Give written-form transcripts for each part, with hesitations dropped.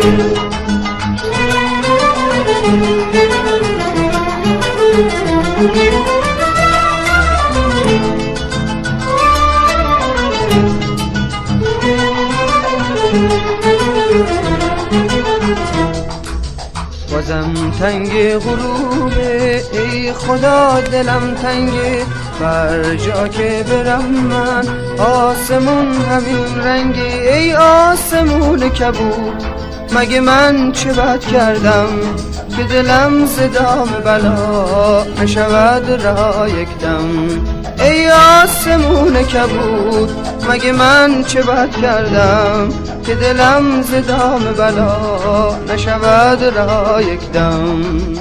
بازم تنگ غروبه، ای خدا دلم تنگه، بر جا که برم من آسمون همین رنگه. ای آسمون کبود، مگه من چه بد کردم که دلم ز دام بلا نشود رها یکدم. ای آسمون کبود، مگه من چه بد کردم که دلم ز دام بلا نشود رها یکدم.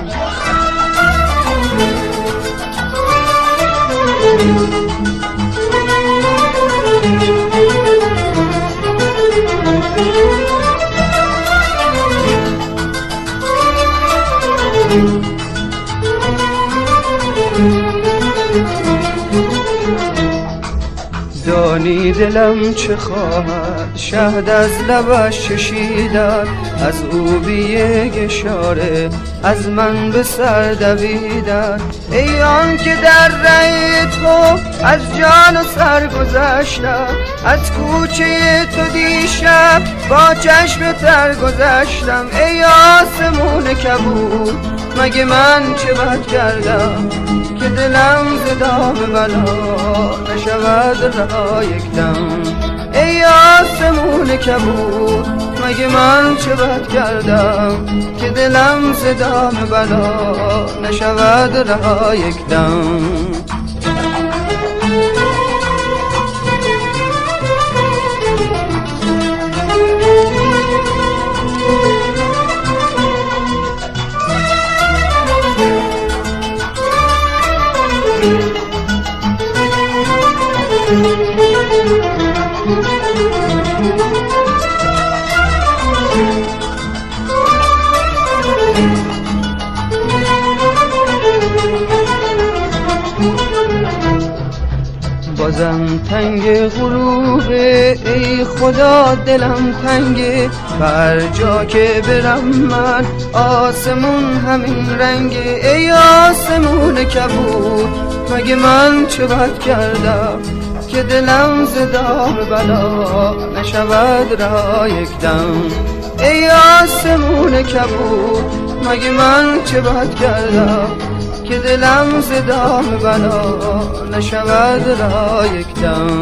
دانی دلم چه خواهد، شهد از لبش چشیدن، از او بی یک اشاره از من به سر دویدن. ای آن که در ره تو از جان و سر گذشتم، از کوچه تو دیشب با چشم تر گذشتم. ای آسمون کبود، مگه من چه بد کردم که دلم ز دام بلا نشود رها یکدم. ای آسمون کبود، مگه من چه بد کردم که دلم ز دام بلا نشود رها یکدم. بازم تنگ غروبه، ای خدا دلم تنگه، بر جا که برم من آسمون همین رنگه. ای آسمون کبود، مگه من چه بد کردم که دلم ز دام بلا نشود رها یکدم. ای آسمون کبود، مگه من چه بد کردم که دلم ز دام بلا نشود رها یکدم.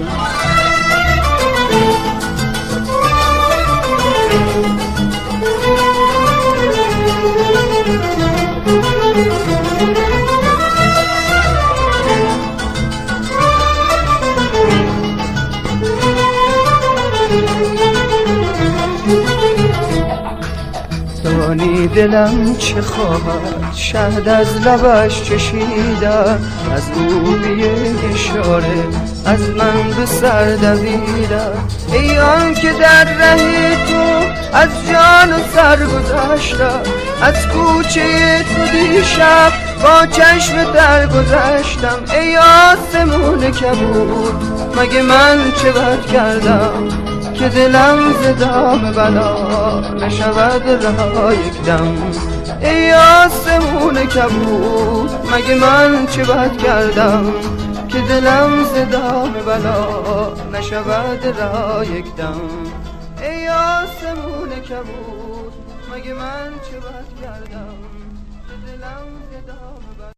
دانی دلم چه خواهد، شهد از لبش چشیدن، از او بی یک اشاره از من به سر دویدن. ای آن که در ره تو از جان و سر گذشتم، از کوچه تو دیشب با چشم تر گذشتم. ای آسمون کبود، مگه من چه بد کردم که دلم ز دام بلا نشود رها یکدم. ای آسمون کبود، مگه من چه بد کردم که دلم ز دام بلا نشود رها یکدم. ای آسمون کبود، مگه من چه بد کردم که دلم ز دام بلا